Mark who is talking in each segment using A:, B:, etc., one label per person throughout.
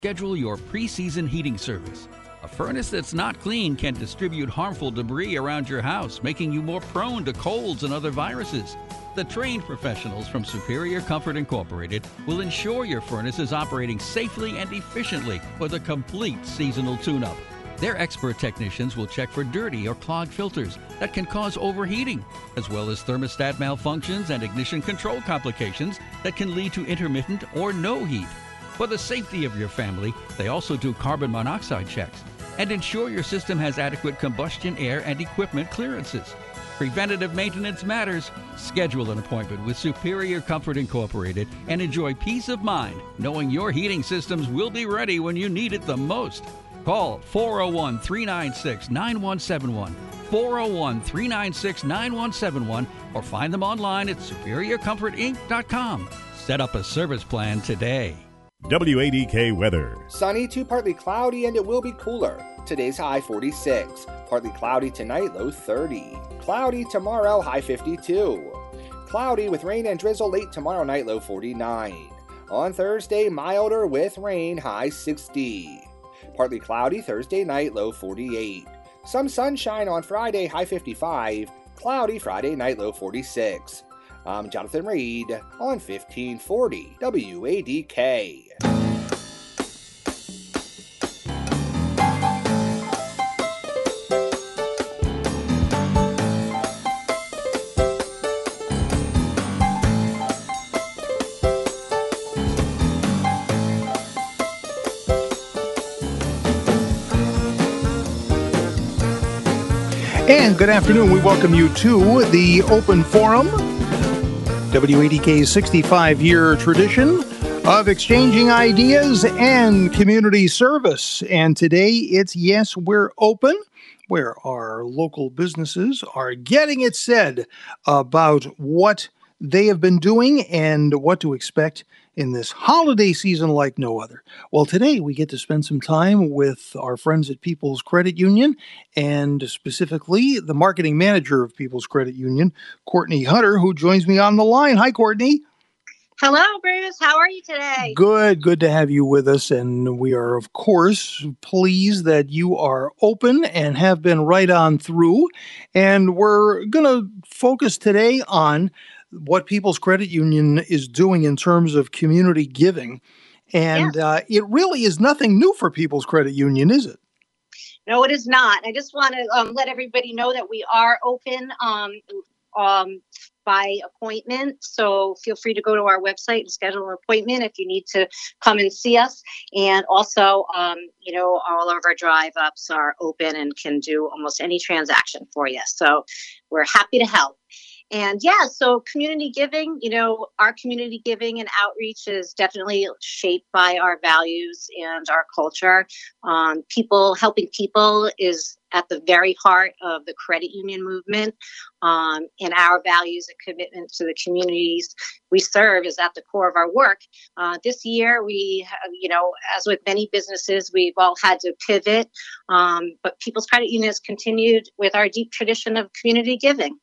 A: Schedule your pre-season heating service. A furnace that's not clean can distribute harmful debris around your house, making you more prone to colds and other viruses. The trained professionals from Superior Comfort Incorporated will ensure your furnace is operating safely and efficiently with a complete seasonal tune-up. Their expert technicians will check for dirty or clogged filters that can cause overheating, as well as thermostat malfunctions and ignition control complications that can lead to intermittent or no heat. For the safety of your family, they also do carbon monoxide checks and ensure your system has adequate combustion air and equipment clearances. Preventative maintenance matters. Schedule an appointment with Superior Comfort Incorporated and enjoy peace of mind knowing your heating systems will be ready when you need it the most. Call 401-396-9171, 401-396-9171, or find them online at superiorcomfortinc.com. Set up a service plan today.
B: WADK weather.
C: Sunny to partly cloudy, and it will be cooler. Today's high 46. Partly cloudy tonight, low 30. Cloudy tomorrow, high 52. Cloudy with rain and drizzle late tomorrow night, low 49. On Thursday, milder with rain, high 60. Partly cloudy Thursday night, low 48. Some sunshine on Friday, high 55. Cloudy Friday night, low 46. I'm Jonathan Reed on 1540 WADK.
D: And good afternoon. We welcome you to the Open Forum, WADK's 65-year tradition of exchanging ideas and community service. And today it's Yes, We're Open, where our local businesses are getting it said about what they have been doing and what to expect in this holiday season like no other. Well, today we get to spend some time with our friends at People's Credit Union, and specifically the marketing manager of People's Credit Union, Courtney Hunter, who joins me on the line. Hi, Courtney.
E: Hello, Bruce. How are you today?
D: Good to have you with us. And we are, of course, pleased that you are open and have been right on through. And we're going to focus today on what People's Credit Union is doing in terms of community giving. And it really is nothing new for People's Credit Union, is it?
E: No, it is not. I just want to let everybody know that we are open by appointment. So feel free to go to our website and schedule an appointment if you need to come and see us. And also, all of our drive ups are open and can do almost any transaction for you. So we're happy to help. And so community giving, our community giving and outreach is definitely shaped by our values and our culture. Helping people is at the very heart of the credit union movement. And our values and commitment to the communities we serve is at the core of our work. This year, we, as with many businesses, we've all had to pivot. But People's Credit Union has continued with our deep tradition of community giving.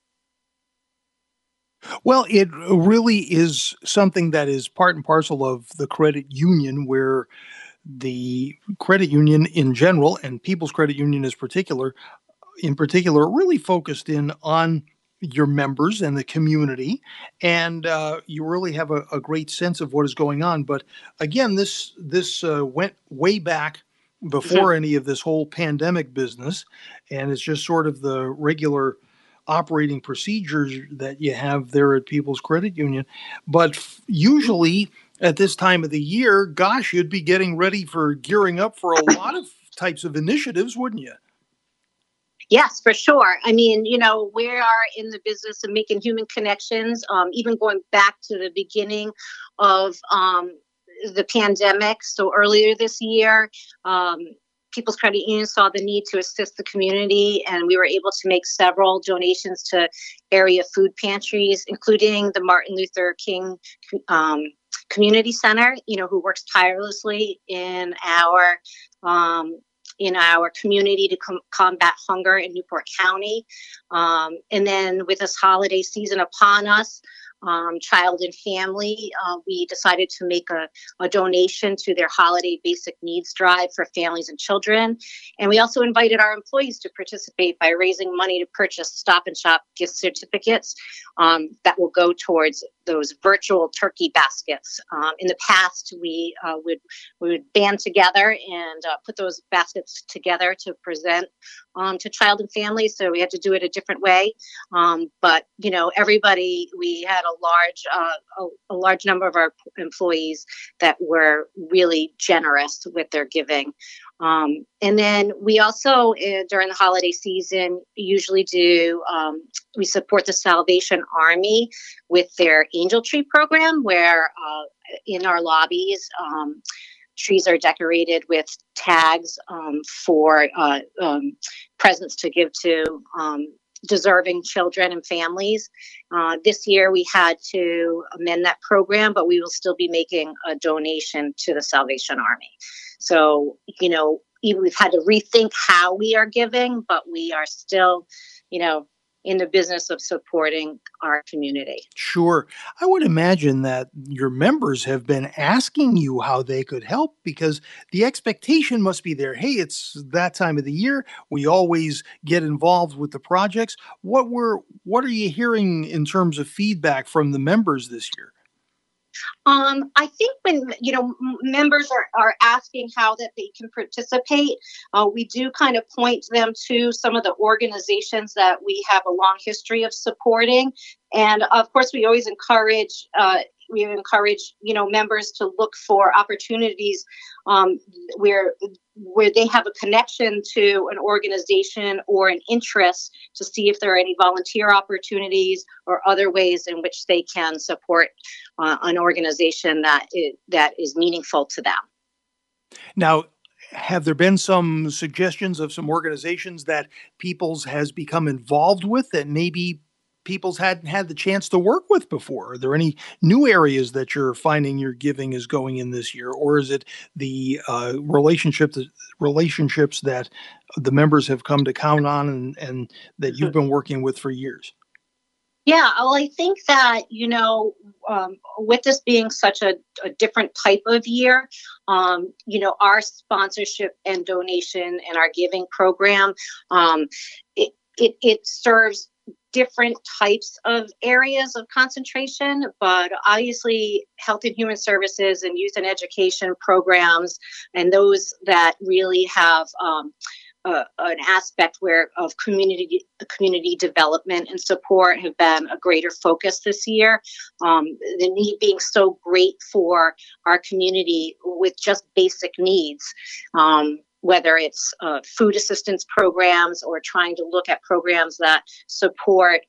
D: Well, it really is something that is part and parcel of the credit union, where the credit union in general and People's Credit Union in particular, really focused in on your members and the community. And you really have a great sense of what is going on. But again, this went way back before any of this whole pandemic business. And it's just sort of the regular operating procedures that you have there at People's Credit Union. But usually at this time of the year, gosh, you'd be getting ready for gearing up for a lot of types of initiatives, wouldn't you?
E: Yes, for sure. I mean, we are in the business of making human connections, even going back to the beginning of the pandemic. So earlier this year, People's Credit Union saw the need to assist the community, and we were able to make several donations to area food pantries, including the Martin Luther King Community Center, who works tirelessly in our community to combat hunger in Newport County. And then with this holiday season upon us, Child and Family, we decided to make a donation to their holiday basic needs drive for families and children. And we also invited our employees to participate by raising money to purchase Stop and Shop gift certificates that will go towards those virtual turkey baskets. In the past, we would band together and put those baskets together to present to Child and Family. So we had to do it a different way. But everybody, we had a large number of our employees that were really generous with their giving. And then we also, during the holiday season, usually we support the Salvation Army with their Angel Tree program, where in our lobbies, trees are decorated with tags for presents to give to deserving children and families. This year we had to amend that program, but we will still be making a donation to the Salvation Army. So, we've had to rethink how we are giving, but we are still, in the business of supporting our community.
D: Sure. I would imagine that your members have been asking you how they could help, because the expectation must be there. Hey, it's that time of the year. We always get involved with the projects. What are you hearing in terms of feedback from the members this year?
E: I think when, members are asking how that they can participate, we do kind of point them to some of the organizations that we have a long history of supporting. And of course, we always encourage members to look for opportunities where they have a connection to an organization or an interest, to see if there are any volunteer opportunities or other ways in which they can support an organization that is meaningful to them.
D: Now, have there been some suggestions of some organizations that Peoples has become involved with that maybe Peoples hadn't had the chance to work with before? Are there any new areas that you're finding your giving is going in this year? Or is it the relationships that the members have come to count on and that you've been working with for years?
E: Yeah, well, I think that, with this being such a different type of year, our sponsorship and donation and our giving program, it serves different types of areas of concentration, but obviously Health and Human Services and youth and education programs, and those that really have an aspect of community development and support have been a greater focus this year. The need being so great for our community with just basic needs. Whether it's food assistance programs or trying to look at programs that support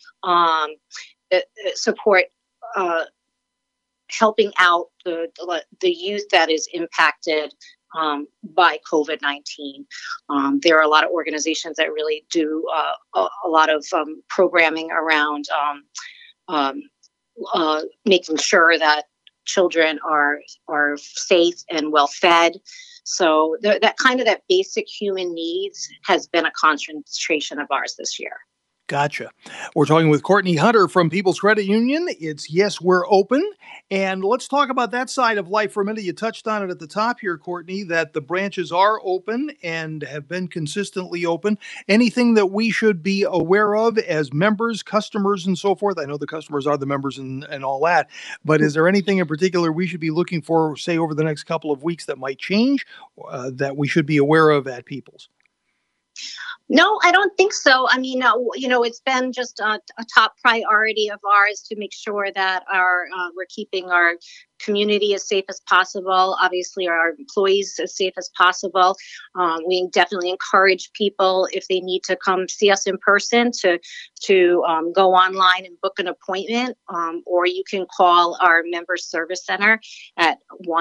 E: helping out the youth that is impacted by COVID-19. There are a lot of organizations that really do a lot of programming around making sure that children are safe and well fed. So that basic human needs has been a concentration of ours this year.
D: Gotcha. We're talking with Courtney Hunter from People's Credit Union. It's Yes, We're Open. And let's talk about that side of life for a minute. You touched on it at the top here, Courtney, that the branches are open and have been consistently open. Anything that we should be aware of as members, customers, and so forth? I know the customers are the members and all that, but is there anything in particular we should be looking for, say, over the next couple of weeks that might change that we should be aware of at People's?
E: No, I don't think so. I mean, it's been just a top priority of ours to make sure that we're keeping our community as safe as possible. Obviously, our employees as safe as possible. We definitely encourage people, if they need to come see us in person, to go online and book an appointment, or you can call our member service center at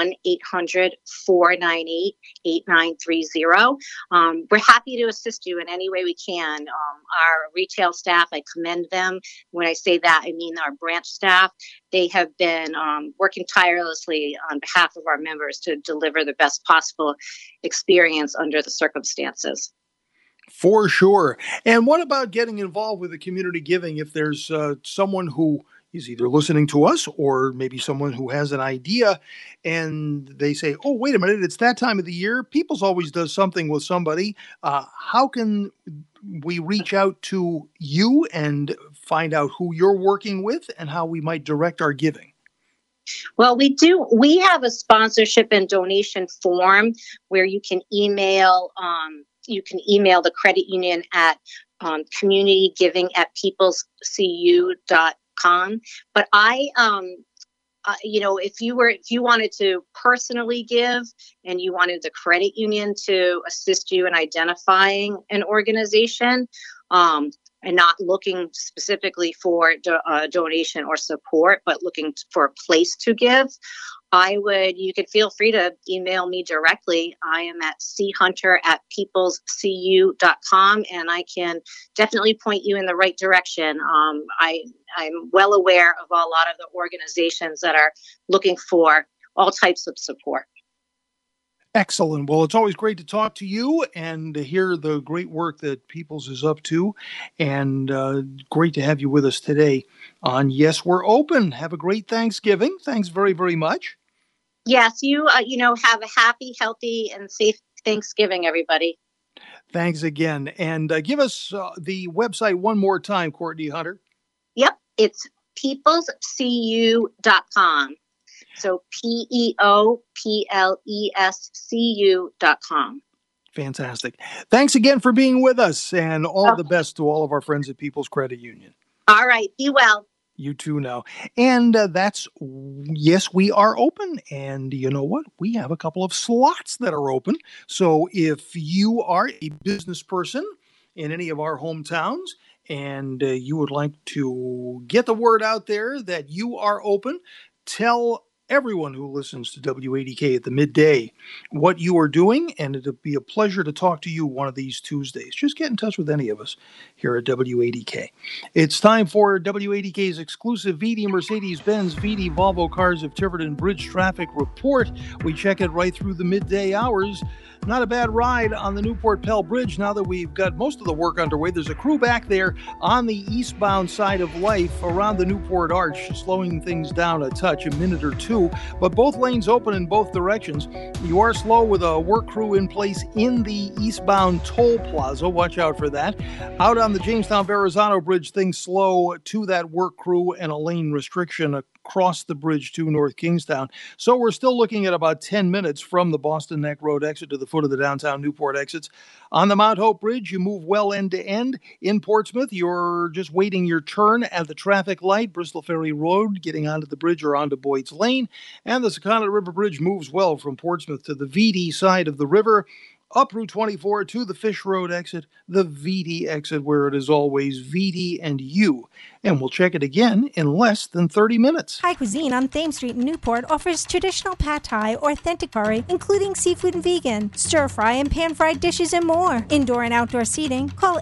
E: 1-800-498-8930. We're happy to assist you in any way we can. Our retail staff, I commend them. When I say that, I mean our branch staff. They have been working tirelessly on behalf of our members to deliver the best possible experience under the circumstances.
D: For sure. And what about getting involved with the community giving? If there's someone who is either listening to us or maybe someone who has an idea and they say, oh, wait a minute, it's that time of the year. People's always does something with somebody. How can we reach out to you and find out who you're working with and how we might direct our giving?
E: Well, we do. We have a sponsorship and donation form where you can email the credit union at communitygiving@peoplescu.com. But if you wanted to personally give and you wanted the credit union to assist you in identifying an organization, and not looking specifically for donation or support, but looking for a place to give, you could feel free to email me directly. I am at chunter@peoplescu.com, and I can definitely point you in the right direction. I'm well aware of a lot of the organizations that are looking for all types of support.
D: Excellent. Well, it's always great to talk to you and to hear the great work that Peoples is up to, and great to have you with us today on Yes, We're Open. Have a great Thanksgiving. Thanks very, very much.
E: Yes, you have a happy, healthy, and safe Thanksgiving, everybody.
D: Thanks again. And give us the website one more time, Courtney Hunter.
E: Yep, it's peoplescu.com. So peoplescu.com.
D: Fantastic. Thanks again for being with us, and all the best to all of our friends at People's Credit Union.
E: All right. Be well.
D: You too now. And that's Yes, We Are Open. And you know what? We have a couple of slots that are open. So if you are a business person in any of our hometowns and you would like to get the word out there that you are open, tell everyone who listens to WADK at the midday what you are doing, and it'll be a pleasure to talk to you one of these Tuesdays. Just get in touch with any of us here at WADK. It's time for WADK's exclusive VD Mercedes-Benz VD Volvo Cars of Tiverton Bridge Traffic Report. We check it right through the midday hours. Not a bad ride on the Newport Pell Bridge now that we've got most of the work underway. There's a crew back there on the eastbound side of life around the Newport Arch, slowing things down a touch, a minute or two, but both lanes open in both directions. You are slow with a work crew in place in the eastbound toll plaza. Watch out for that. Out on the Jamestown-Verrazano Bridge, things slow to that work crew and a lane restriction across the bridge to North Kingstown. So we're still looking at about 10 minutes from the Boston Neck Road exit to the foot of the downtown Newport exits. On the Mount Hope Bridge, you move well end to end. In Portsmouth, you're just waiting your turn at the traffic light, Bristol Ferry Road, getting onto the bridge or onto Boyd's Lane. And the Sakonnet River Bridge moves well from Portsmouth to the VD side of the river, up Route 24 to the Fish Road exit, the VD exit, where it is always VD and U. And we'll check it again in less than 30 minutes.
F: Thai Cuisine on Thames Street in Newport offers traditional pad thai or authentic curry, including seafood and vegan, stir-fry and pan-fried dishes and more. Indoor and outdoor seating. Call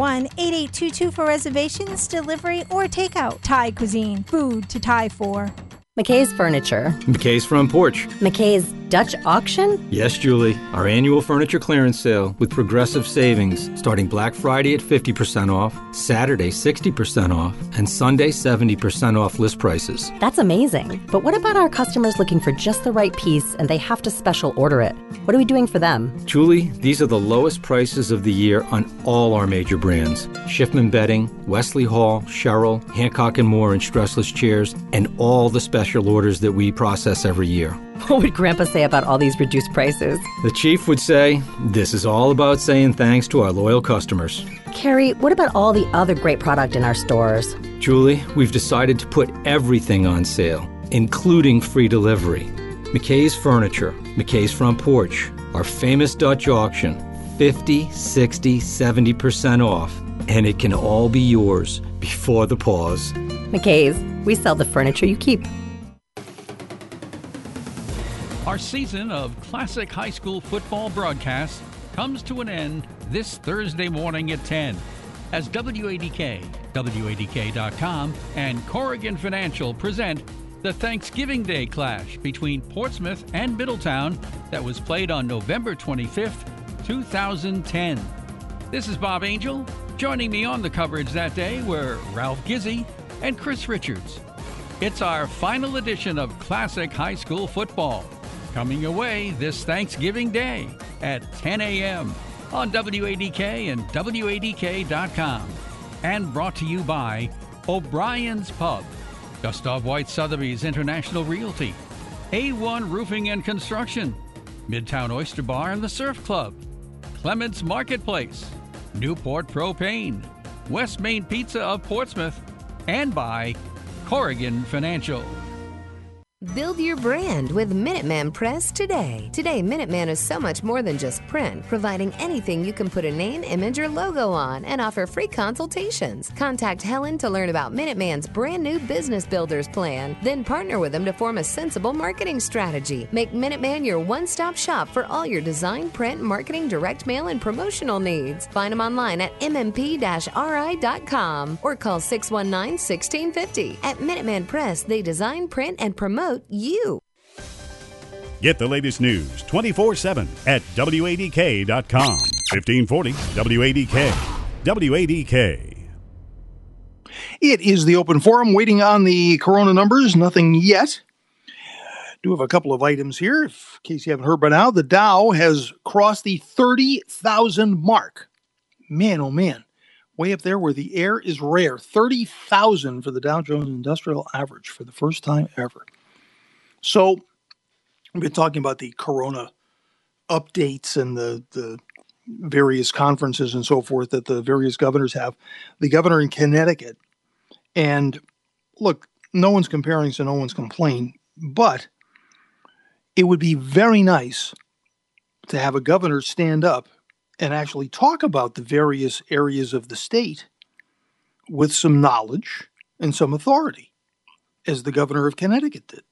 F: 841-8822 for reservations, delivery, or takeout. Thai Cuisine. Food to Thai for.
G: McKay's Furniture.
H: McKay's Front Porch.
G: McKay's Dutch Auction?
H: Yes, Julie. Our annual furniture clearance sale with progressive savings starting Black Friday at 50% off, Saturday 60% off, and Sunday 70% off list prices.
G: That's amazing. But what about our customers looking for just the right piece and they have to special order it? What are we doing for them?
H: Julie, these are the lowest prices of the year on all our major brands. Schiffman Bedding, Wesley Hall, Sherrill, Hancock & Moore, and Stressless Chairs, and all the special orders that we process every year.
G: What would Grandpa say about all these reduced prices?
H: The chief would say, this is all about saying thanks to our loyal customers.
G: Carrie, what about all the other great product in our stores?
H: Julie, we've decided to put everything on sale, including free delivery. McKay's Furniture, McKay's Front Porch, our famous Dutch auction, 50, 60, 70% off, and it can all be yours before the pause.
G: McKay's, we sell the furniture you keep.
A: Our season of classic high school football broadcasts comes to an end this Thursday morning at 10 as WADK, WADK.com, and Corrigan Financial present the Thanksgiving Day clash between Portsmouth and Middletown that was played on November 25th, 2010. This is Bob Angel. Joining me on the coverage that day were Ralph Gizzi and Chris Richards. It's our final edition of Classic High School Football, coming your way this Thanksgiving Day at 10 a.m. on WADK and WADK.com. And brought to you by O'Brien's Pub, Gustav White Sotheby's International Realty, A1 Roofing and Construction, Midtown Oyster Bar and the Surf Club, Clements Marketplace, Newport Propane, West Main Pizza of Portsmouth, and by Corrigan Financial.
I: Build your brand with Minuteman Press today. Today, Minuteman is so much more than just print, providing anything you can put a name, image, or logo on and offer free consultations. Contact Helen to learn about Minuteman's brand new Business Builders Plan. Then partner with them to form a sensible marketing strategy. Make Minuteman your one-stop shop for all your design, print, marketing, direct mail, and promotional needs. Find them online at mmp-ri.com or call 619-1650. At Minuteman Press, they design, print, and promote you.
B: Get the latest news 24/7 at WADK.com. 1540 WADK. WADK.
D: It is the open forum, waiting on the corona numbers. Nothing yet. Do have a couple of items here. In case you haven't heard by now, the Dow has crossed the 30,000 mark. Man, oh man. Way up there where the air is rare. 30,000 for the Dow Jones Industrial Average for the first time ever. So we've been talking about the corona updates and the various conferences and so forth that the various governors have. The governor in Connecticut, and look, no one's comparing, so no one's complaining, but it would be very nice to have a governor stand up and actually talk about the various areas of the state with some knowledge and some authority, as the governor of Connecticut did.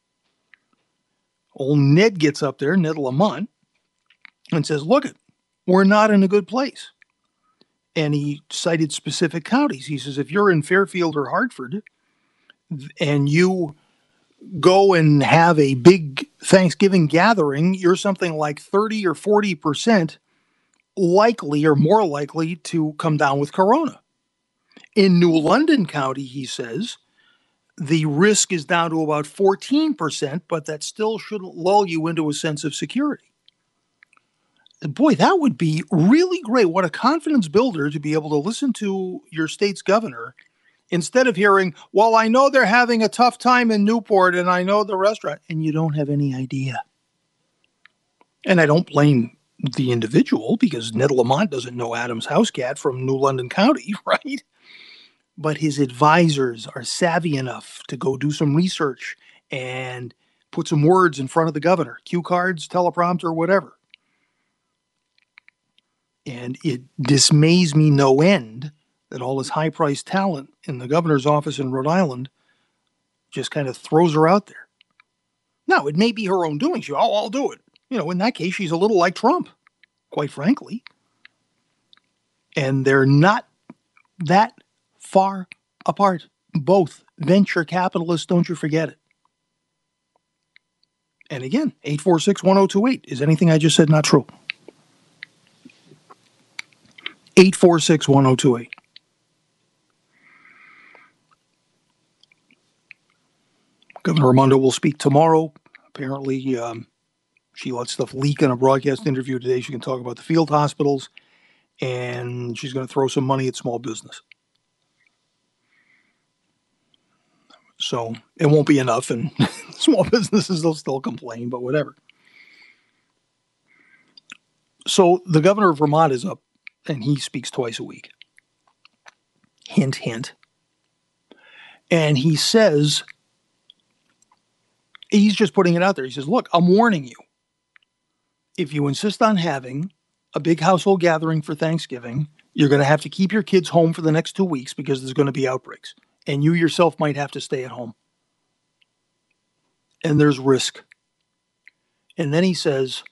D: Old Ned gets up there, Ned Lamont, and says, look, we're not in a good place. And he cited specific counties. He says, if you're in Fairfield or Hartford and you go and have a big Thanksgiving gathering, you're something like 30 or 40% likely or more likely to come down with corona. In New London County, he says, the risk is down to about 14%, but that still shouldn't lull you into a sense of security. Boy, that would be really great. What a confidence builder to be able to listen to your state's governor instead of hearing, well, I know they're having a tough time in Newport and I know the restaurant, and you don't have any idea. And I don't blame the individual because Ned Lamont doesn't know Adams Housecat from New London County, right? But his advisors are savvy enough to go do some research and put some words in front of the governor, cue cards, teleprompter, whatever. And it dismays me no end that all this high-priced talent in the governor's office in Rhode Island just kind of throws her out there. Now, it may be her own doing. I'll do it. In that case, she's a little like Trump, quite frankly. And they're not that far apart. Both venture capitalists, don't you forget it. And again, 846-1028. Is anything I just said not true? 846-1028. Governor Raimondo will speak tomorrow. Apparently, she let stuff leak in a broadcast interview today. She can talk about the field hospitals, and she's going to throw some money at small business. So it won't be enough, and small businesses, they'll still complain, but whatever. So the governor of Vermont is up, and he speaks twice a week. Hint, hint. And he says, he's just putting it out there. He says, look, I'm warning you. If you insist on having a big household gathering for Thanksgiving, you're going to have to keep your kids home for the next 2 weeks because there's going to be outbreaks. And you yourself might have to stay at home. And there's risk. And then he says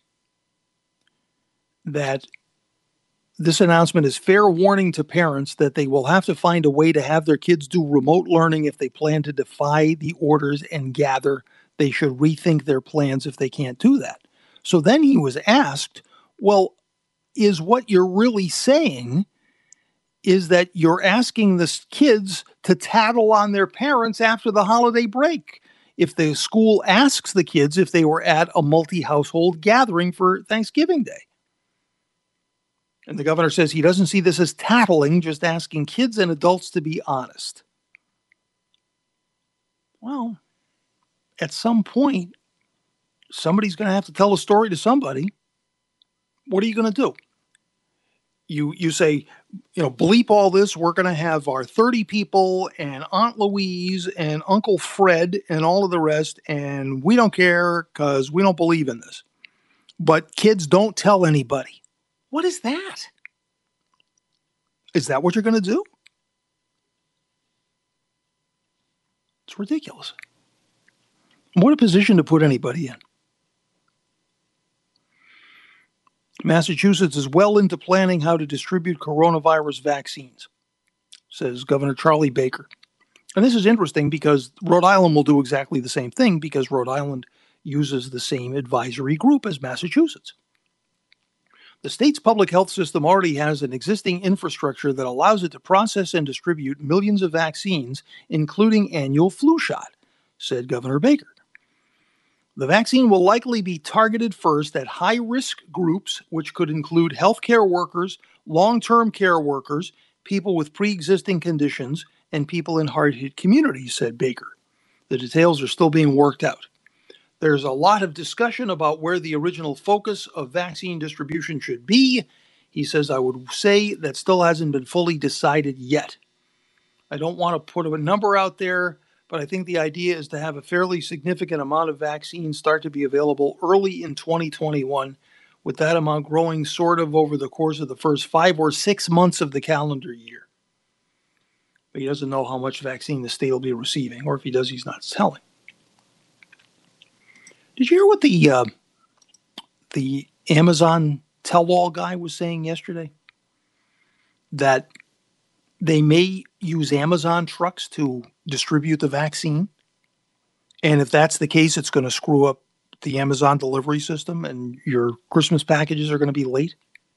D: that this announcement is fair warning to parents that they will have to find a way to have their kids do remote learning if they plan to defy the orders and gather. They should rethink their plans if they can't do that. So then he was asked, well, is what you're really saying is that you're asking the kids to tattle on their parents after the holiday break. If the school asks the kids if they were at a multi-household gathering for Thanksgiving Day. And the governor says he doesn't see this as tattling, just asking kids and adults to be honest. Well, at some point, somebody's going to have to tell a story to somebody. What are you going to do? You say, bleep all this. We're going to have our 30 people and Aunt Louise and Uncle Fred and all of the rest, and we don't care because we don't believe in this. But kids, don't tell anybody. What is that? Is that what you're going to do? It's ridiculous. What a position to put anybody in. Massachusetts is well into planning how to distribute coronavirus vaccines, says Governor Charlie Baker. And this is interesting because Rhode Island will do exactly the same thing because Rhode Island uses the same advisory group as Massachusetts. The state's public health system already has an existing infrastructure that allows it to process and distribute millions of vaccines, including annual flu shot, said Governor Baker. The vaccine will likely be targeted first at high-risk groups, which could include healthcare workers, long-term care workers, people with pre-existing conditions, and people in hard-hit communities, said Baker. The details are still being worked out. There's a lot of discussion about where the original focus of vaccine distribution should be. He says, I would say that still hasn't been fully decided yet. I don't want to put a number out there, but I think the idea is to have a fairly significant amount of vaccines start to be available early in 2021, with that amount growing sort of over the course of the first 5 or 6 months of the calendar year. But he doesn't know how much vaccine the state will be receiving, or if he does, he's not telling. Did you hear what the Amazon tell-all guy was saying yesterday? That they may use Amazon trucks to distribute the vaccine. And if that's the case, it's going to screw up the Amazon delivery system and your Christmas packages are going to be late.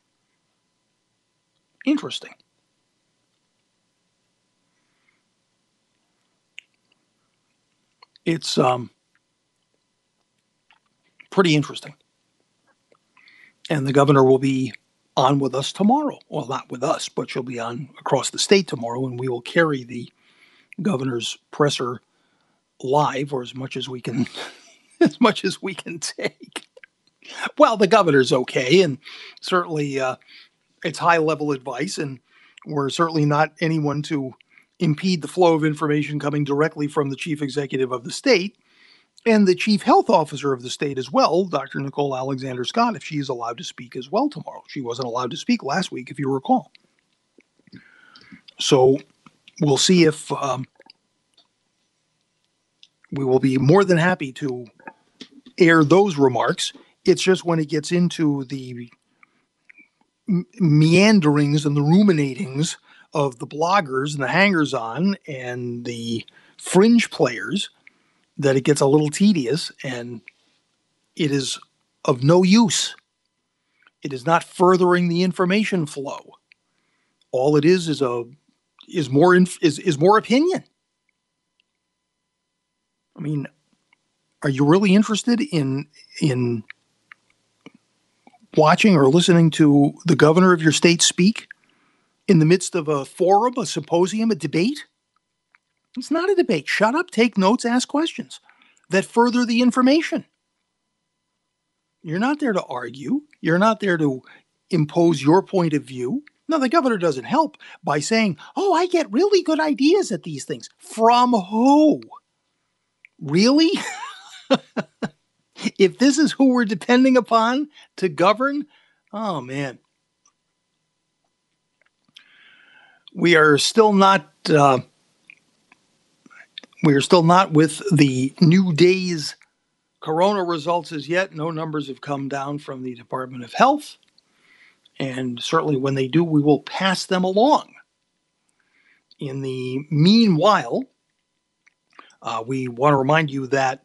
D: Interesting. It's pretty interesting. And the governor will be on with us tomorrow. Well, not with us, but she'll be on across the state tomorrow, and we will carry the governor's presser live, or as much as we can take. Well, the governor's okay, and certainly it's high-level advice, and we're certainly not anyone to impede the flow of information coming directly from the chief executive of the state and the chief health officer of the state as well, Dr. Nicole Alexander Scott, if she is allowed to speak as well tomorrow. She wasn't allowed to speak last week, if you recall. So we'll see if we will be more than happy to air those remarks. It's just when it gets into the meanderings and the ruminatings of the bloggers and the hangers-on and the fringe players that it gets a little tedious, and it is of no use. It is not furthering the information flow. All it is more opinion. I mean, are you really interested in watching or listening to the governor of your state speak in the midst of a forum, a symposium, a debate? It's not a debate. Shut up, take notes, ask questions that further the information. You're not there to argue. You're not there to impose your point of view. No, the governor doesn't help by saying, oh, I get really good ideas at these things. From who? Really? If this is who we're depending upon to govern, oh, man. We are still not with the new day's corona results as yet. No numbers have come down from the Department of Health. And certainly when they do, we will pass them along. In the meanwhile, we want to remind you that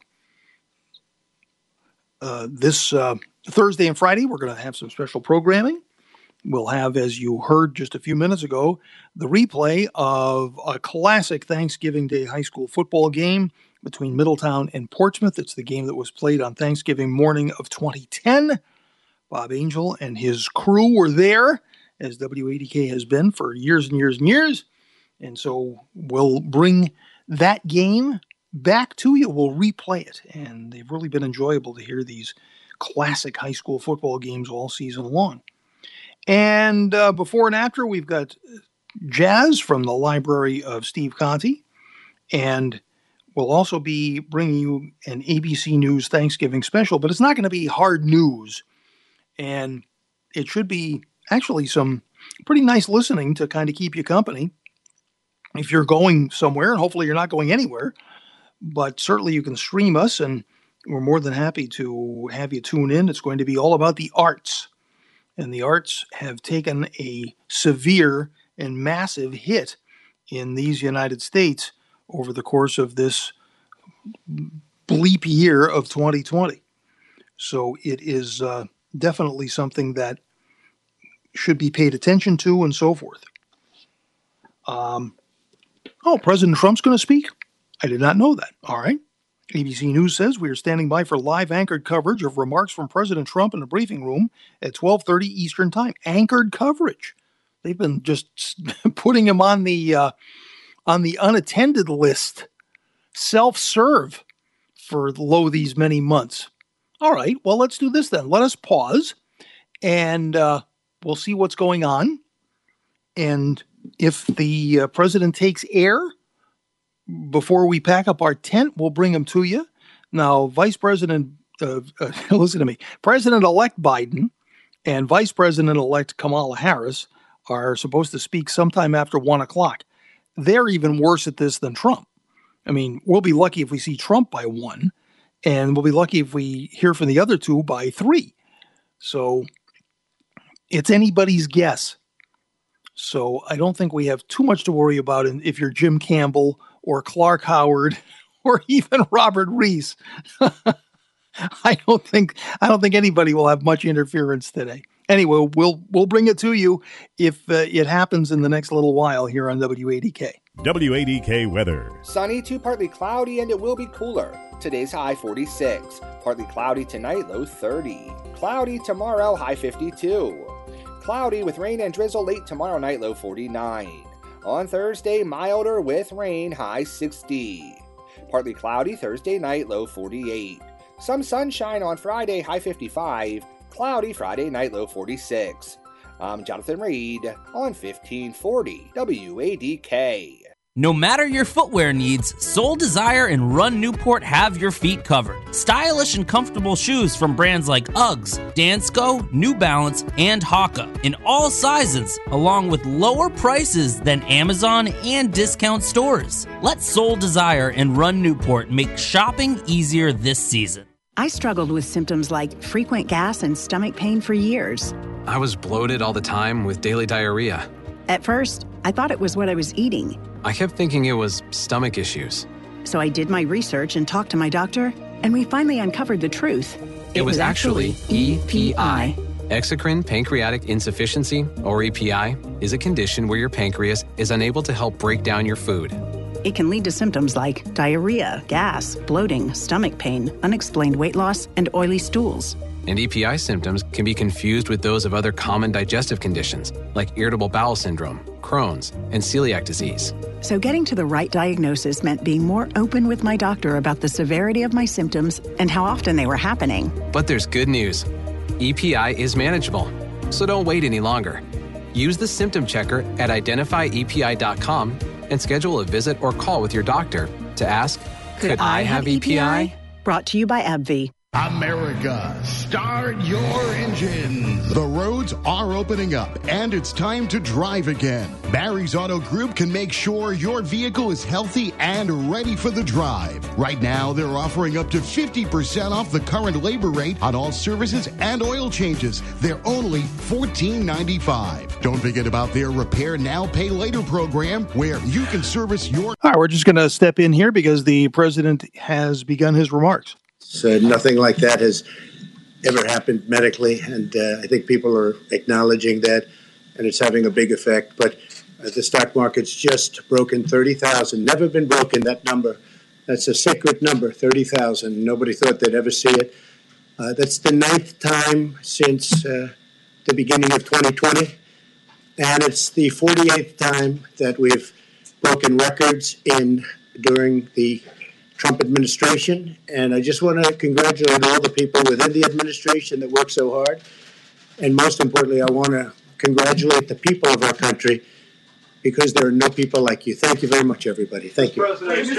D: this Thursday and Friday, we're going to have some special programming. We'll have, as you heard just a few minutes ago, the replay of a classic Thanksgiving Day high school football game between Middletown and Portsmouth. It's the game that was played on Thanksgiving morning of 2010. Bob Angel and his crew were there, as WADK has been for years and years and years. And so we'll bring that game back to you. We'll replay it. And they've really been enjoyable to hear these classic high school football games all season long. And before and after, we've got jazz from the library of Steve Conti. And we'll also be bringing you an ABC News Thanksgiving special, but it's not going to be hard news. And it should be actually some pretty nice listening to kind of keep you company if you're going somewhere, and hopefully you're not going anywhere. But certainly you can stream us, and we're more than happy to have you tune in. It's going to be all about the arts. And the arts have taken a severe and massive hit in these United States over the course of this bleep year of 2020. So it is definitely something that should be paid attention to and so forth. President Trump's going to speak? I did not know that. All right. ABC News says we are standing by for live anchored coverage of remarks from President Trump in the briefing room at 12:30 Eastern Time. Anchored coverage. They've been just putting him on the unattended list, self-serve for these many months. All right, well, let's do this then. Let us pause, and we'll see what's going on. And if the president takes air before we pack up our tent, we'll bring him to you. Now, listen to me, President-elect Biden and Vice President-elect Kamala Harris are supposed to speak sometime after 1 o'clock. They're even worse at this than Trump. I mean, we'll be lucky if we see Trump by 1, and we'll be lucky if we hear from the other two by 3. So it's anybody's guess. So I don't think we have too much to worry about if you're Jim Campbell or Clark Howard or even Robert Reese. I don't think anybody will have much interference today. Anyway, we'll bring it to you if it happens in the next little while here on WADK.
B: WADK weather.
C: Sunny to partly cloudy, and it will be cooler. Today's high 46. Partly cloudy tonight, low 30. Cloudy tomorrow, high 52. Cloudy with rain and drizzle late tomorrow night, low 49. On Thursday, milder with rain, high 60. Partly cloudy Thursday night, low 48. Some sunshine on Friday, high 55. Cloudy Friday night, low 46. I'm Jonathan Reed on 1540 WADK.
J: No matter your footwear needs, Soul Desire and Run Newport have your feet covered. Stylish and comfortable shoes from brands like Uggs, Dansko, New Balance, and Hoka in all sizes, along with lower prices than Amazon and discount stores. Let Soul Desire and Run Newport make shopping easier this season.
K: I struggled with symptoms like frequent gas and stomach pain for years.
L: I was bloated all the time with daily diarrhea.
K: At first, I thought it was what I was eating.
L: I kept thinking it was stomach issues.
K: So I did my research and talked to my doctor, and we finally uncovered the truth.
L: It was actually EPI. Exocrine pancreatic insufficiency, or EPI, is a condition where your pancreas is unable to help break down your food.
K: It can lead to symptoms like diarrhea, gas, bloating, stomach pain, unexplained weight loss, and oily stools.
L: And EPI symptoms can be confused with those of other common digestive conditions, like irritable bowel syndrome, Crohn's, and celiac disease.
K: So getting to the right diagnosis meant being more open with my doctor about the severity of my symptoms and how often they were happening.
L: But there's good news. EPI is manageable, so don't wait any longer. Use the symptom checker at identifyepi.com and schedule a visit or call with your doctor to ask, could I have EPI?
K: Brought to you by AbbVie.
M: America, start your engines. The roads are opening up, and it's time to drive again. Barry's Auto Group can make sure your vehicle is healthy and ready for the drive. Right now, they're offering up to 50% off the current labor rate on all services and oil changes. They're only $14.95. Don't forget about their Repair Now, Pay Later program, where you can service your...
D: All right, we're just going to step in here because the president has begun his remarks.
N: So nothing like that has ever happened medically, and I think people are acknowledging that, and it's having a big effect. But the stock market's just broken 30,000. Never been broken, that number. That's a sacred number, 30,000. Nobody thought they'd ever see it. That's the 9th time since the beginning of 2020, and it's the 48th time that we've broken records during the Trump administration. And I just want to congratulate all the people within the administration that work so hard. And most importantly, I want to congratulate the people of our country, because there are no people like you. Thank you very much, everybody. Thank you.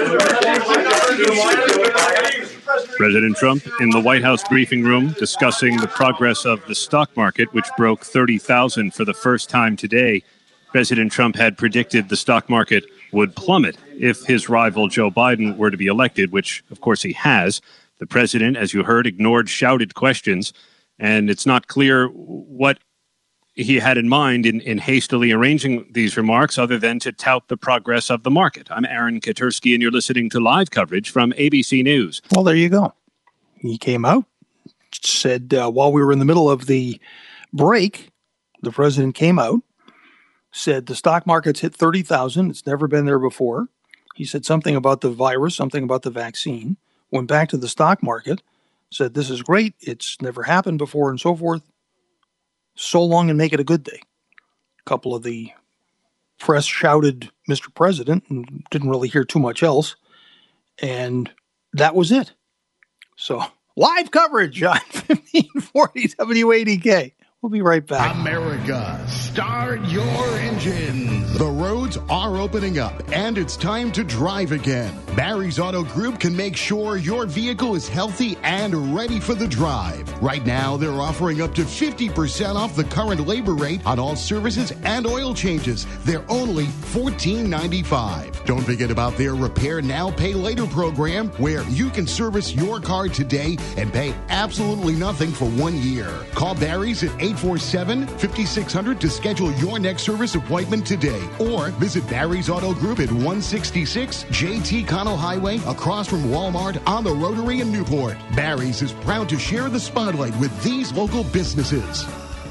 O: President Trump in the White House briefing room discussing the progress of the stock market, which broke 30,000 for the first time today. President Trump had predicted the stock market would plummet if his rival Joe Biden were to be elected, which, of course, he has. The president, as you heard, ignored shouted questions, and it's not clear what he had in mind in hastily arranging these remarks other than to tout the progress of the market. I'm Aaron Katersky, and you're listening to live coverage from ABC News.
D: Well, there you go. He came out, said while we were in the middle of the break, the president came out, said the stock market's hit 30,000. It's never been there before. He said something about the virus, something about the vaccine, went back to the stock market, said this is great, it's never happened before, and so forth. So long and make it a good day. A couple of the press shouted Mr. President and didn't really hear too much else. And that was it. So live coverage on 1540 WADK. We'll be right back.
M: America, start your engines. The roads are opening up, and it's time to drive again. Barry's Auto Group can make sure your vehicle is healthy and ready for the drive. Right now, they're offering up to 50% off the current labor rate on all services and oil changes. They're only $14.95. Don't forget about their Repair Now, Pay Later program, where you can service your car today and pay absolutely nothing for 1 year. Call Barry's at 847-5600 to schedule your next service appointment today, or visit Barry's Auto Group at 166 J.T. Connell Highway across from Walmart on the Rotary in Newport. Barry's is proud to share the spotlight with these local businesses.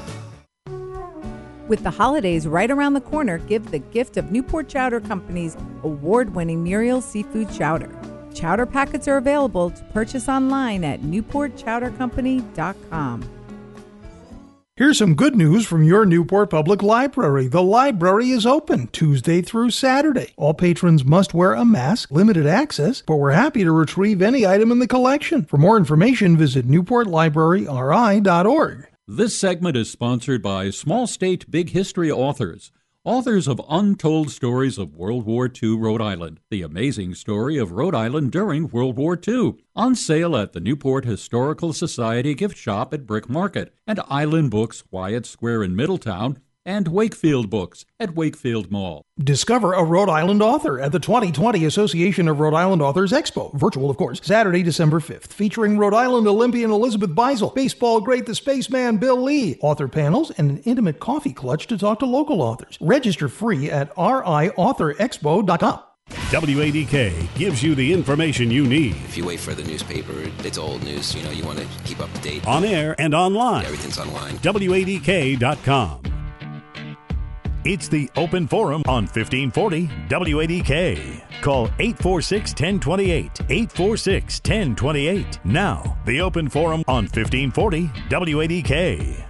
P: With the holidays right around the corner, give the gift of Newport Chowder Company's award-winning Muriel's Seafood Chowder. Chowder packets are available to purchase online at newportchowdercompany.com.
D: Here's some good news from your Newport Public Library. The library is open Tuesday through Saturday. All patrons must wear a mask, limited access, but we're happy to retrieve any item in the collection. For more information, visit newportlibraryri.org.
Q: This segment is sponsored by Small State Big History Authors. Authors of Untold Stories of World War II Rhode Island, the amazing story of Rhode Island during World War II. On sale at the Newport Historical Society gift shop at Brick Market, and Island Books, Wyatt Square in Middletown, and Wakefield Books at Wakefield Mall.
D: Discover a Rhode Island author at the 2020 Association of Rhode Island Authors Expo, virtual of course, Saturday, December 5th, featuring Rhode Island Olympian Elizabeth Beisel, baseball great the Spaceman Bill Lee, author panels, and an intimate coffee clutch to talk to local authors. Register free at riauthorexpo.com.
B: WADK gives you the information you need.
R: If you wait for the newspaper, it's old news. You want to keep up to date.
B: On air and online.
R: Everything's online.
B: WADK.com. It's the Open Forum on 1540 WADK. Call 846-1028, 846-1028. Now, the Open Forum on 1540 WADK.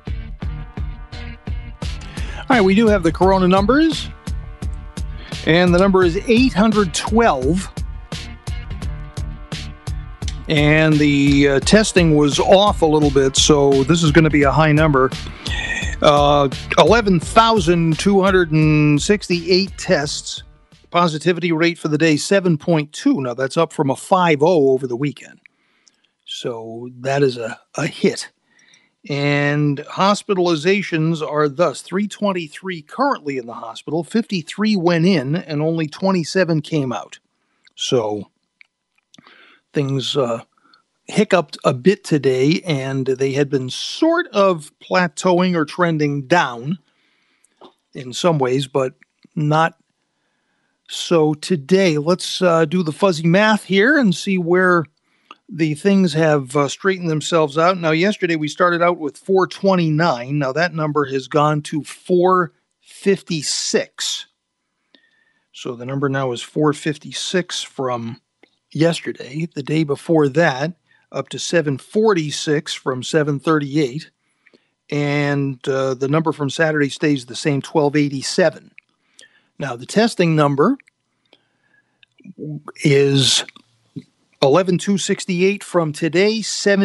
D: All right, we do have the corona numbers, and the number is 812. And the testing was off a little bit, so this is going to be a high number. 11,268 tests. Positivity rate for the day, 7.2. Now, that's up from a 5.0 over the weekend. So that is a hit. And hospitalizations are thus 323 currently in the hospital, 53 went in, and only 27 came out. So things hiccuped a bit today, and they had been sort of plateauing or trending down in some ways, but not so today. Let's do the fuzzy math here and see where the things have straightened themselves out. Now, yesterday we started out with 429. Now, that number has gone to 456. So the number now is 456 from yesterday. The day before that, up to 746 from 738. And the number from Saturday stays the same, 1287. Now, the testing number is 11,268 from today,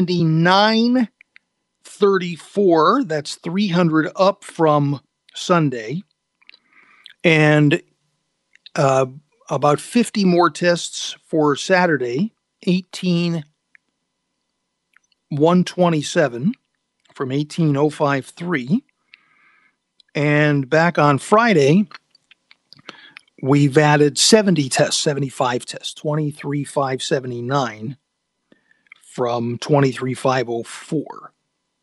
D: 79,34. That's 300 up from Sunday. And about 50 more tests for Saturday, 18,127 from 18,053. And back on Friday, we've added 70 tests, 75 tests, 23,579 from 23,504.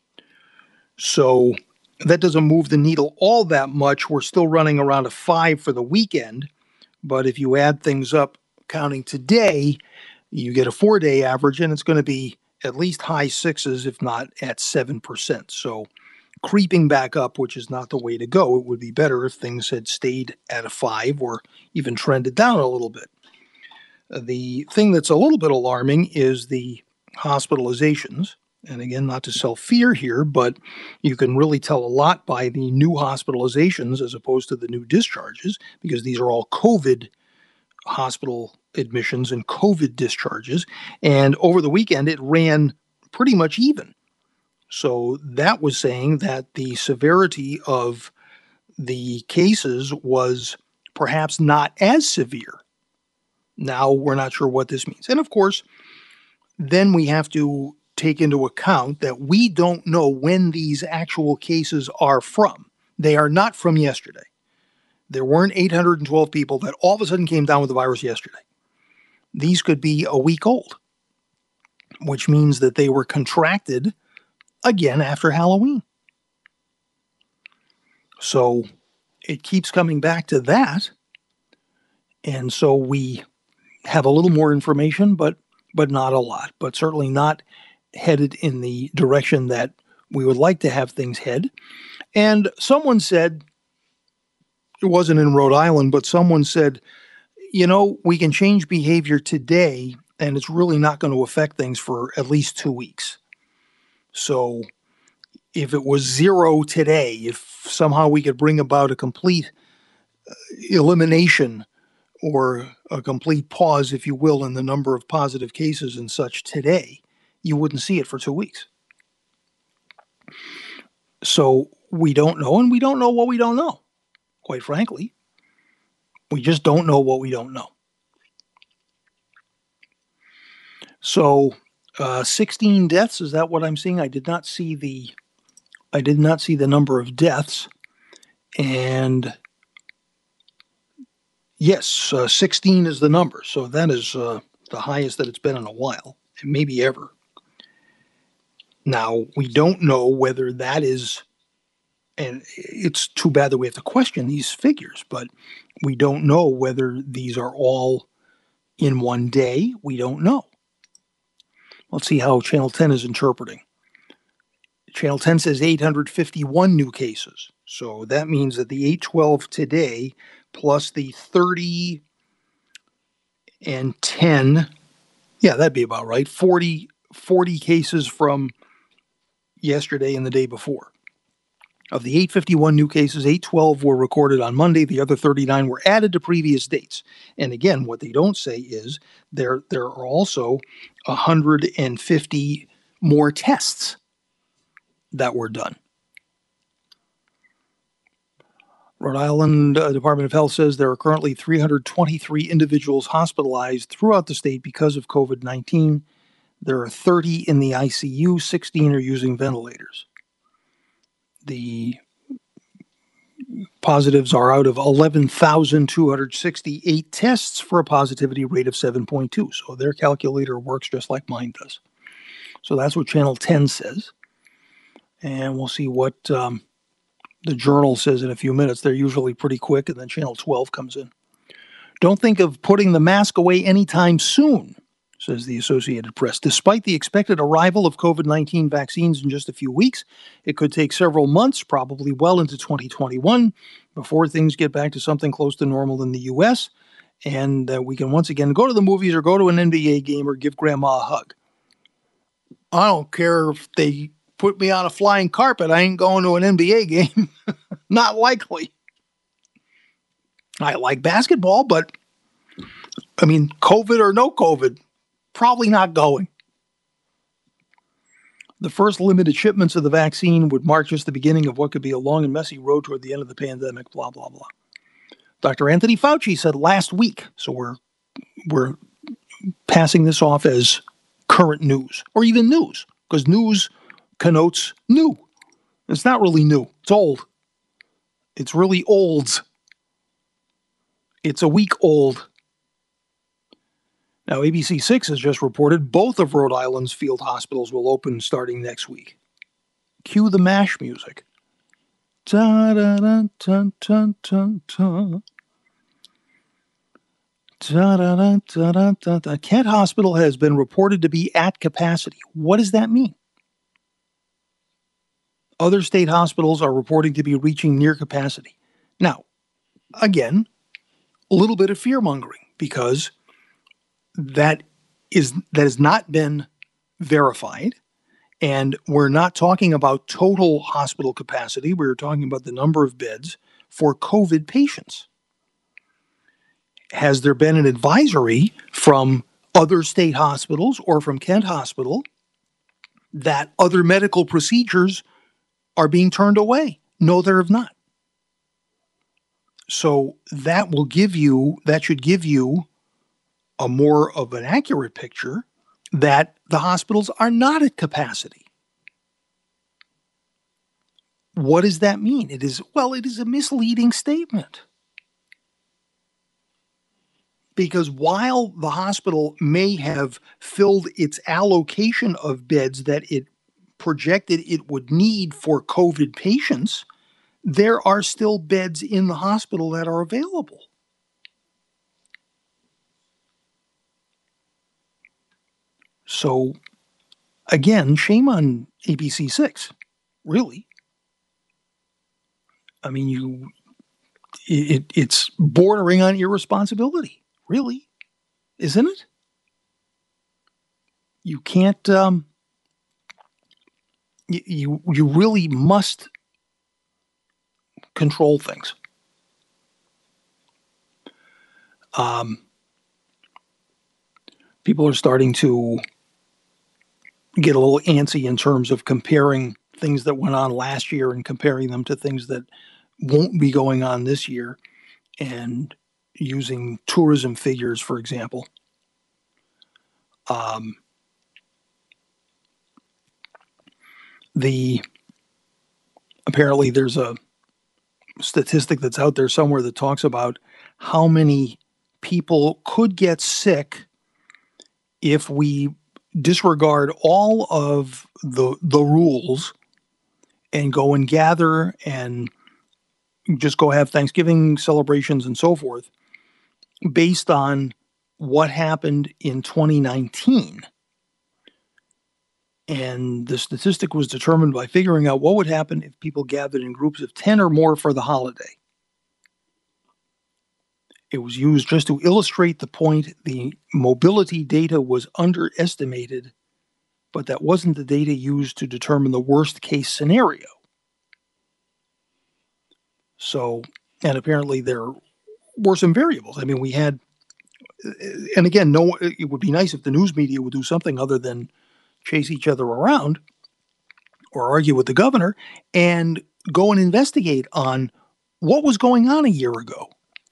D: So that doesn't move the needle all that much. We're still running around a 5 for the weekend. But if you add things up, counting today, you get a 4-day average, and it's going to be at least high 6s, if not at 7%. So creeping back up, which is not the way to go. It would be better if things had stayed at a 5 or even trended down a little bit. The thing that's a little bit alarming is the hospitalizations. And again, not to sell fear here, but you can really tell a lot by the new hospitalizations as opposed to the new discharges, because these are all COVID hospital admissions and COVID discharges. And over the weekend, it ran pretty much even. So that was saying that the severity of the cases was perhaps not as severe. Now we're not sure what this means. And of course, then we have to take into account that we don't know when these actual cases are from. They are not from yesterday. There weren't 812 people that all of a sudden came down with the virus yesterday. These could be a week old, which means that they were contracted again after Halloween. So it keeps coming back to that. And so we have a little more information, but not a lot, but certainly not headed in the direction that we would like to have things head. And someone said, it wasn't in Rhode Island, but someone said, we can change behavior today, and it's really not going to affect things for at least 2 weeks. So if it was 0 today, if somehow we could bring about a complete elimination or a complete pause, if you will, in the number of positive cases and such today, you wouldn't see it for 2 weeks. So we don't know, and we don't know what we don't know. Quite frankly, we just don't know what we don't know. So 16 deaths, is that what I'm seeing? I did not see the number of deaths. And yes, 16 is the number. So that is the highest that it's been in a while, and maybe ever. Now, we don't know whether that is, and it's too bad that we have to question these figures, but we don't know whether these are all in one day. We don't know. Let's see how Channel 10 is interpreting. Channel 10 says 851 new cases. So that means that the 812 today plus the 30 and 10, yeah, that'd be about right, 40 cases from yesterday and the day before. Of the 851 new cases, 812 were recorded on Monday. The other 39 were added to previous dates. And again, what they don't say is there are also 150 more tests that were done. Rhode Island Department of Health says there are currently 323 individuals hospitalized throughout the state because of COVID-19. There are 30 in the ICU, 16 are using ventilators. The positives are out of 11,268 tests for a positivity rate of 7.2. So their calculator works just like mine does. So that's what Channel 10 says. And we'll see what the Journal says in a few minutes. They're usually pretty quick, and then Channel 12 comes in. Don't think of putting the mask away anytime soon. says the Associated Press. Despite the expected arrival of COVID-19 vaccines in just a few weeks, it could take several months, probably well into 2021, before things get back to something close to normal in the U.S., and we can once again go to the movies or go to an NBA game or give grandma a hug. I don't care if they put me on a flying carpet. I ain't going to an NBA game. Not likely. I like basketball, but I mean, COVID or no COVID, probably not going. The first limited shipments of the vaccine would mark just the beginning of what could be a long and messy road toward the end of the pandemic, blah, blah, blah. Dr. Anthony Fauci said last week, so we're passing this off as current news, or even news, because news connotes new. It's not really new. It's old. It's really old. It's a week old. Now, ABC 6 has just reported both of Rhode Island's field hospitals will open starting next week. Cue the MASH music. Kent Hospital has been reported to be at capacity. What does that mean? Other state hospitals are reporting to be reaching near capacity. Now, again, a little bit of fear-mongering, because that has not been verified. And we're not talking about total hospital capacity. We're talking about the number of beds for COVID patients. Has there been an advisory from other state hospitals or from Kent Hospital that other medical procedures are being turned away? No, there have not. So that should give you a more of an accurate picture that the hospitals are not at capacity. What does that mean? It is a misleading statement. Because while the hospital may have filled its allocation of beds that it projected it would need for COVID patients, there are still beds in the hospital that are available. So, again, shame on ABC 6, really. I mean, it's bordering on irresponsibility, really, isn't it? You can't, you really must control things. People are starting to get a little antsy in terms of comparing things that went on last year and comparing them to things that won't be going on this year, and using tourism figures, for example. Apparently there's a statistic that's out there somewhere that talks about how many people could get sick if we disregard all of the rules and go and gather and just go have Thanksgiving celebrations and so forth based on what happened in 2019. And the statistic was determined by figuring out what would happen if people gathered in groups of 10 or more for the holiday. It was used just to illustrate the point. The mobility data was underestimated, but that wasn't the data used to determine the worst case scenario. So, and apparently there were some variables. I mean, we had, and again, it would be nice if the news media would do something other than chase each other around or argue with the governor and go and investigate on what was going on a year ago.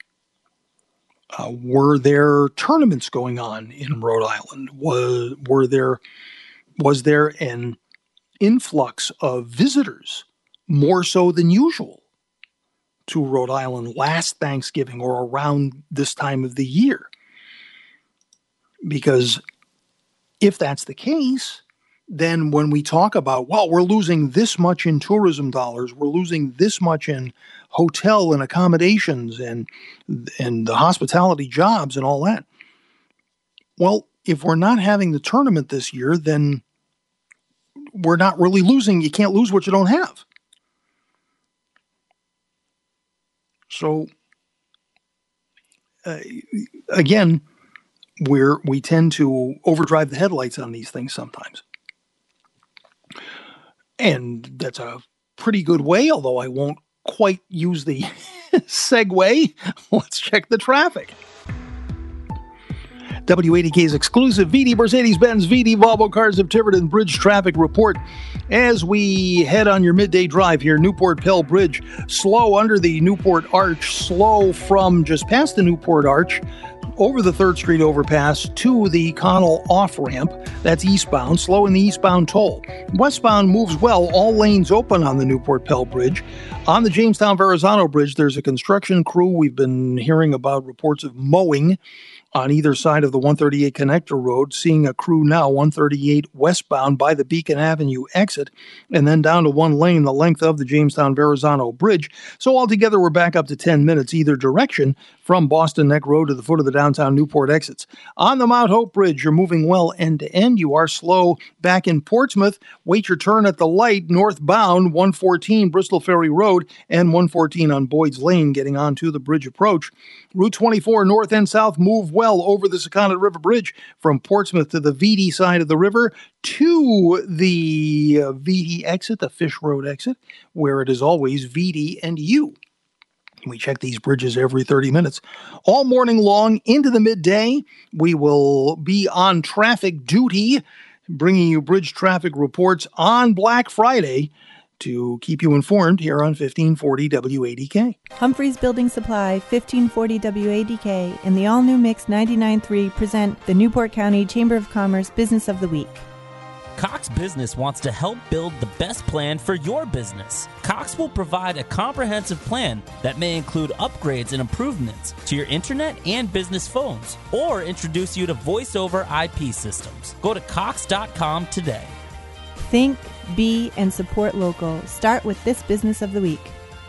D: Were there tournaments going on in Rhode Island? Was there an influx of visitors, more so than usual, to Rhode Island last Thanksgiving or around this time of the year? Because if that's the case, then when we talk about, well, we're losing this much in tourism dollars, we're losing this much in hotel and accommodations and the hospitality jobs and all that. Well, if we're not having the tournament this year, then we're not really losing. You can't lose what you don't have. So, again, we tend to overdrive the headlights on these things sometimes. And that's a pretty good way, although I won't quite use the segue. Let's check the traffic. W80K's exclusive VD Mercedes-Benz VD Volvo Cars of Tiverton Bridge traffic report. As we head on your midday drive here, Newport Pell Bridge, slow under the Newport Arch, slow from just past the Newport Arch over the 3rd Street overpass to the Connell off-ramp. That's eastbound, slow in the eastbound toll. Westbound moves well, all lanes open on the Newport Pell Bridge. On the Jamestown-Verrazano Bridge, there's a construction crew. We've been hearing about reports of mowing on either side of the 138 connector road, seeing a crew now 138 westbound by the Beacon Avenue exit, and then down to one lane the length of the Jamestown-Verrazano Bridge. So altogether, we're back up to 10 minutes either direction from Boston Neck Road to the foot of the downtown Newport exits. On the Mount Hope Bridge, you're moving well end to end. You are slow back in Portsmouth. Wait your turn at the light northbound 114 Bristol Ferry Road and 114 on Boyd's Lane getting onto the bridge approach. Route 24 north and south move well over the Sakonnet River Bridge from Portsmouth to the VD side of the river to the VD exit, the Fish Road exit, where it is always VD and U. We check these bridges every 30 minutes. All morning long into the midday, we will be on traffic duty, bringing you bridge traffic reports on Black Friday to keep you informed here on 1540 WADK.
S: Humphreys Building Supply, 1540 WADK, and the all-new Mix 99.3 present the Newport County Chamber of Commerce Business of the Week.
J: Cox Business wants to help build the best plan for your business. Cox will provide a comprehensive plan that may include upgrades and improvements to your internet and business phones, or introduce you to voice-over IP systems. Go to cox.com today.
S: Think, be, and support local. Start with this Business of the Week.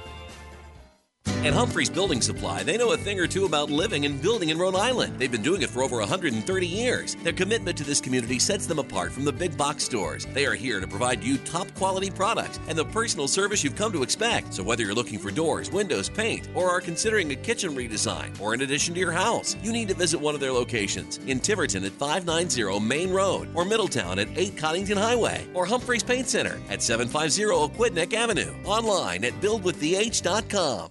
T: At Humphreys Building Supply, they know a thing or two about living and building in Rhode Island. They've been doing it for over 130 years. Their commitment to this community sets them apart from the big box stores. They are here to provide you top quality products and the personal service you've come to expect. So whether you're looking for doors, windows, paint, or are considering a kitchen redesign or an addition to your house, you need to visit one of their locations in Tiverton at 590 Main Road, or Middletown at 8 Coddington Highway, or Humphreys Paint Center at 750 Aquidneck Avenue. Online at buildwithth.com.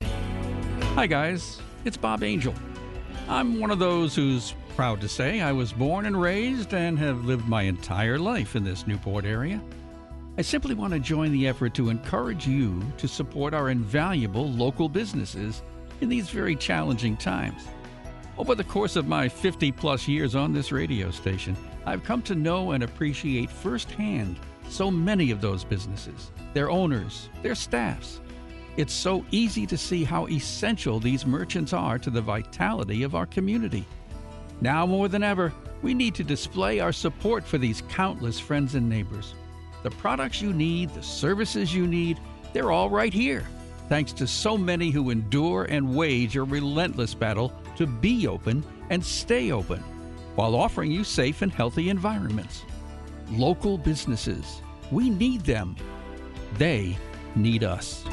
A: Hi guys, it's Bob Angel. I'm one of those who's proud to say I was born and raised and have lived my entire life in this Newport area. I simply want to join the effort to encourage you to support our invaluable local businesses in these very challenging times. Over the course of my 50-plus years on this radio station, I've come to know and appreciate firsthand so many of those businesses, their owners, their staffs. It's so easy to see how essential these merchants are to the vitality of our community. Now more than ever, we need to display our support for these countless friends and neighbors. The products you need, the services you need, they're all right here, thanks to so many who endure and wage a relentless battle to be open and stay open, while offering you safe and healthy environments. Local businesses, we need them. They need us.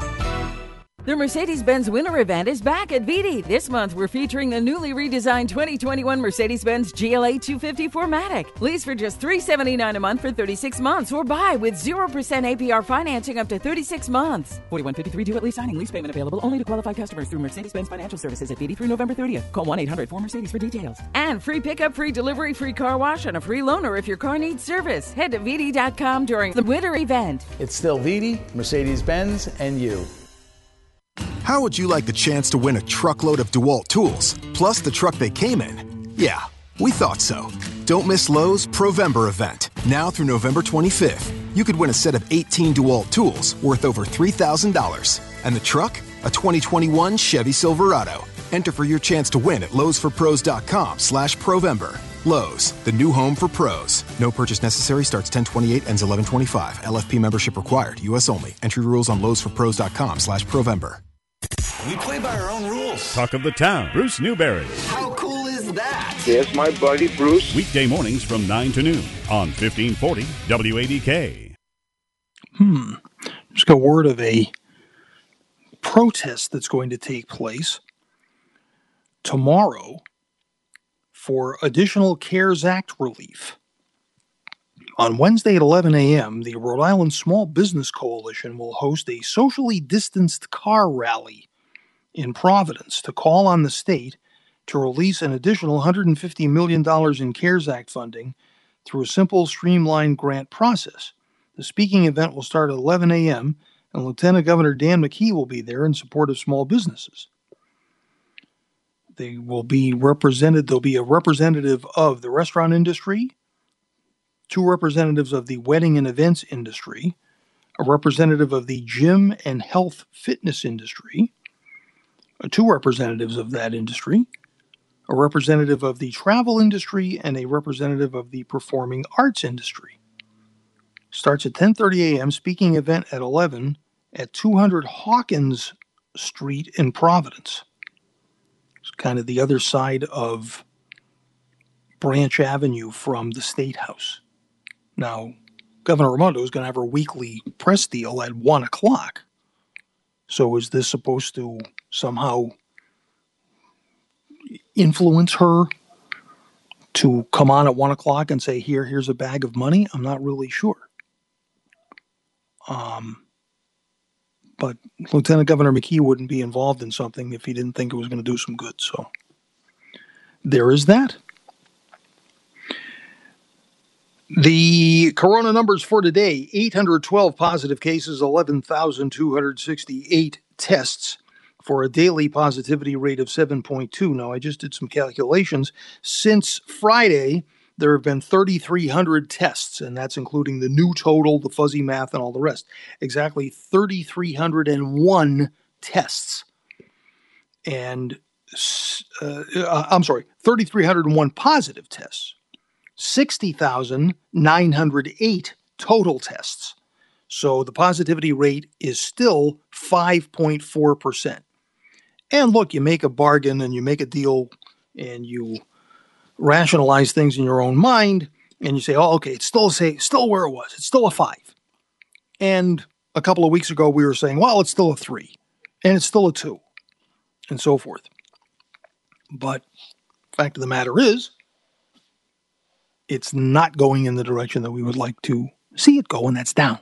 U: The Mercedes-Benz Winter Event is back at VD. This month, we're featuring the newly redesigned 2021 Mercedes-Benz GLA 250 4MATIC. Lease for just $379 a month for 36 months, or buy with 0% APR financing up to 36 months. 4153 due at lease signing. Lease payment available only to qualified customers through Mercedes-Benz Financial Services at VD through November 30th. Call 1-800-4Mercedes for details. And free pickup, free delivery, free car wash, and a free loaner if your car needs service. Head to VD.com during the Winter Event.
V: It's still VD, Mercedes-Benz, and you.
W: How would you like the chance to win a truckload of DeWalt tools, plus the truck they came in? Yeah, we thought so. Don't miss Lowe's Provember event. Now through November 25th, you could win a set of 18 DeWalt tools worth over $3,000. And the truck? A 2021 Chevy Silverado. Enter for your chance to win at lowesforpros.com/Provember. Lowe's, the new home for pros. No purchase necessary. Starts 10/28, ends 11/25. LFP membership required. U.S. only. Entry rules on lowesforpros.com/Provember.
B: We play by our own rules. Talk of the town. Bruce Newberry.
X: How cool is
E: is that?
F: There's my buddy Bruce.
B: Weekday mornings from 9 to noon on 1540 WADK.
D: Just got word of a protest that's going to take place tomorrow for additional CARES Act relief. On Wednesday at 11 a.m., the Rhode Island Small Business Coalition will host a socially distanced car rally in Providence to call on the state to release an additional $150 million in CARES Act funding through a simple, streamlined grant process. The speaking event will start at 11 a.m., and Lieutenant Governor Dan McKee will be there in support of small businesses. They will be represented. There'll be a representative of the restaurant industry, 2 representatives of the wedding and events industry, a representative of the gym and health fitness industry, 2 representatives of that industry, a representative of the travel industry, and a representative of the performing arts industry. Starts at 10:30 a.m., speaking event at 11 at 200 Hawkins Street in Providence. It's kind of the other side of Branch Avenue from the State House. Now, Governor Raimondo is going to have her weekly press deal at 1 o'clock. So is this supposed to somehow influence her to come on at 1 o'clock and say, here's a bag of money? I'm not really sure. But Lieutenant Governor McKee wouldn't be involved in something if he didn't think it was going to do some good. So there is that. The corona numbers for today: 812 positive cases, 11,268 tests for a daily positivity rate of 7.2. Now, I just did some calculations. Since Friday, there have been 3,300 tests, and that's including the new total, the fuzzy math, and all the rest. Exactly 3,301 tests. And, 3,301 positive tests. 60,908 total tests. So the positivity rate is still 5.4%. And look, you make a bargain and you make a deal and you rationalize things in your own mind and you say, oh, okay, it's still where it was. It's still a 5. And a couple of weeks ago we were saying, well, it's still a 3 and it's still a 2 and so forth. But the fact of the matter is, it's not going in the direction that we would like to see it go, and that's down.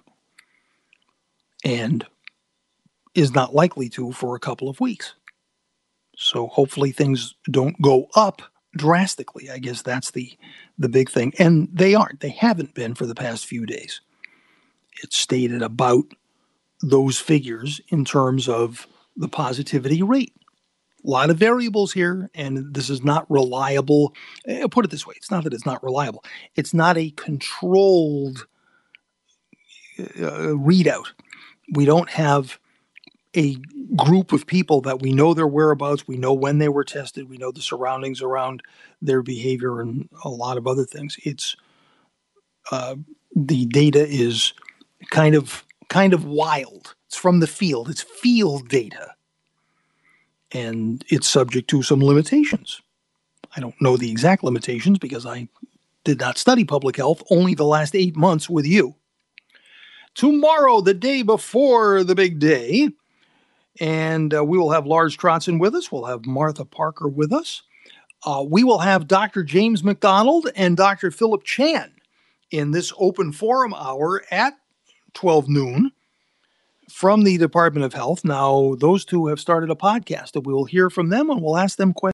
D: And is not likely to for a couple of weeks. So hopefully things don't go up drastically. I guess that's the big thing. And they aren't. They haven't been for the past few days. It's stayed at about those figures in terms of the positivity rate. A lot of variables here, and this is not reliable. I'll put it this way. It's not that it's not reliable. It's not a controlled readout. We don't have a group of people that we know their whereabouts, we know when they were tested, we know the surroundings around their behavior and a lot of other things. It's the data is kind of wild. It's from the field. It's field data. And it's subject to some limitations. I don't know the exact limitations because I did not study public health, only the last 8 months with you. Tomorrow, the day before the big day, and we will have Lars Trotzen with us. We'll have Martha Parker with us. We will have Dr. James McDonald and Dr. Philip Chan in this open forum hour at 12 noon. From the Department of Health. Now, those two have started a podcast, and we'll hear from them and we'll ask them questions.